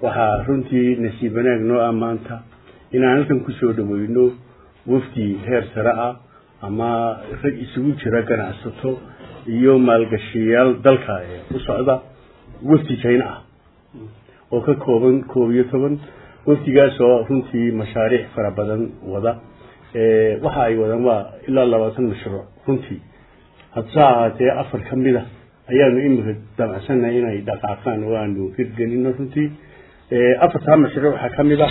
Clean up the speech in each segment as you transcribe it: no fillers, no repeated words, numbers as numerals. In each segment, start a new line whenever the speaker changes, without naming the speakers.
waxaa runtii nasiib wanaag noo maanta inaan halkan kusoo dhaweyno wafdi heer sare ah ama rag isugu jira ganacsato iyo maalgashiyaal dalka u socda wafdi China ah oo ka kooban 12 wafdigaas oo runtii mashaariic fara badan wada waxa ay wadaan waa ilaa 20 mashruuc runtii hadsaatee afar kamida ayaanu imika damacsanay inay dhaqaaqaan oo aanu hirgelino runtii afarta mashruuc waxa kamida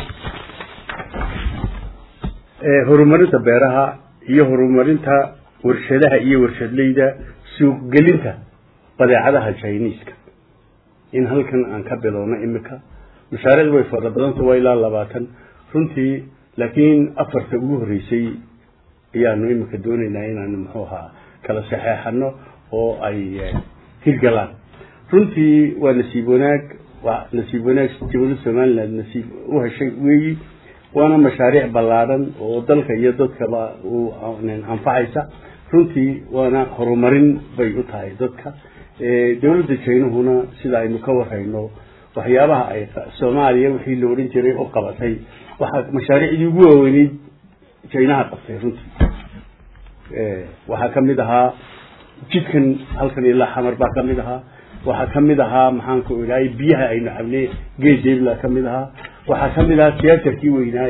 horumarinta beeraha iyo horumarinta warshadaha iyo warshadleyda suuq gelinta badeecadaha Chinese-ka in halkan aan ka bilowno imika mashaariic way fara badan tahay ilaa 20 runtii laakiin afarta ugu horeysay ayaanu imika doonaynaa inaan kala saxeexano oo ay hirgalaan runtii waa nasiib wanaag dowladda Soomaaliland nasiib u heshay weeyi وانا مشاريع بلارن ودلك يدك وأنفعيسا runtii waana horumarin bay u tahay dadka dawladda China huna sida ay ka warayno waxyaabaha ay Soomaaliya wixii loo oran jiray oo qabatay waxa mashaariicdii ugu waaweyn China qabtay runtii waxa kamid ahaa jidkan halkan ilaa xamar baa kamid ahaa waxa kamid ahaa maxaan ku ilaahay biyaha aynu xabnay geeddeebla kamid ahaa waxa kamid ahaa siyaasadkii weynaa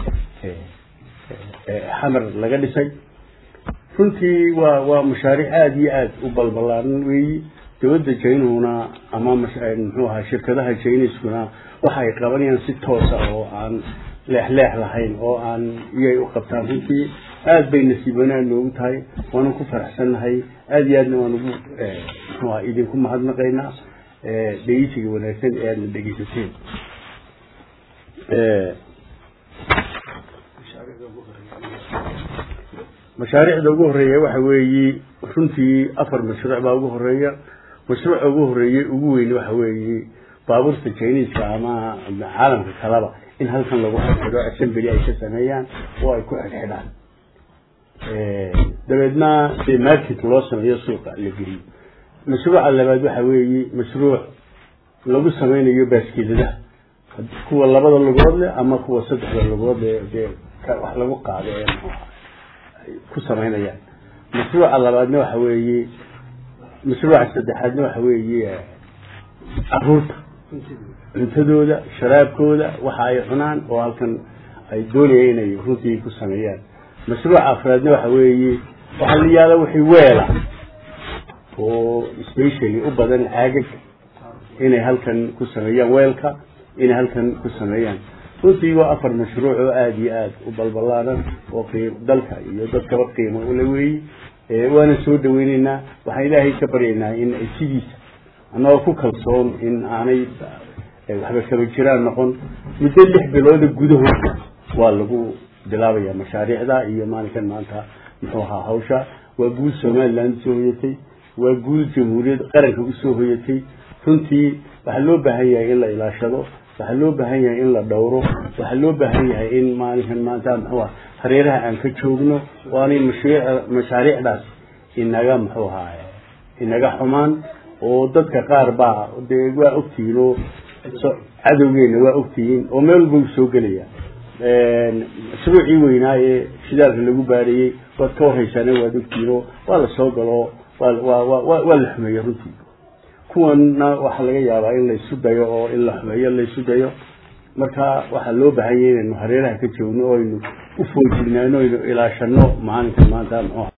xamar laga dhisay runtii waa mashaariic aad iyo aad u balbalaaran weeyi dawladda China ama shirkadaha Chinese-kuna waxa ay qabanayaan si toos ah oo aan leex lahayn oo aan iyay u qabtaan runtii aad bay nasiibana loogu tahay waana ku faraxsanahay aad iyo aadna waan ugu idinku mahadnaqaynaa dhegeysiga wanaagsan ee aad dhegeysateen mashaariicda ugu horeeya waxa weeye runtii afar mashruuc baa ugu horeeya mashruuca ugu horeeya ugu weyn waxa weeye baabuurta Chinese-ka ama caalamka kalaba in halkan lagu xiro assembly ay ka sameeyaan oo ay ku xidhaan dabeedna si market loo sameeyo suuqa la geliyo mashruuca labaad waxa weeye mashruuc lagu sameynayo baaskiilada kuwa labada lugood leh ama kuwa saddexda lugood leh wax lagu qaado ku sameynayaan mashruuca labaadna waxa weeye mashruuca saddexaadna waxa weeye aruurta cuntadooda sharaabkooda waxa ay cunaan oo halkan ay doonayaan inay runtii ku sameeyaan mashruuca afraadna waxa weeye waxa la yaala wixii weela oo especially u badan caagag inay halkan ku sameeyaan weelka inay halkan ku sameeyaan runtii waa afar mashruuc oo aad iyo aad u balbalaaran oo dalka iyo dadka qiimo u leeyahay waana soo dhaweynaynaa waxaan ilaahay ka baryaynaa in ay sidiisa anoo ku kalsoon in aanay waxba kaba jiraan noqon muddo 6 bilood gudahood waa lagu bilaabayaa mashaariicda iyo maalinkan maanta hawsha waa guul Soomaaliland soo hoyatay waa guul jamhuuriyadda qaranka u soo hoyatay runtii waxa loo baahan yahay in la ilaashado waxa loo baahan yahay in la dhowro waxa loo baahan yahay in maalinkan maanta hareeraha aan ka joogno waana mashaariicdaas inaga xumaan oo dadka qaar baa waa ogtiino cadawgeena waa ogtiin oo meel buu soo galaya mashruucii weynaa ee shidaalka lagu baariyay wad ka horeysana waa ogtiino waa la soo galo waa la xumeeyo runtii kuwana waxa laga yaabaa in la isu dayo oo in la xumeeyo la isu dayo marka waxa loo baahan yahay in hareeraha ka joogno oo aynu u foojignaano ilaashano maalinka maanta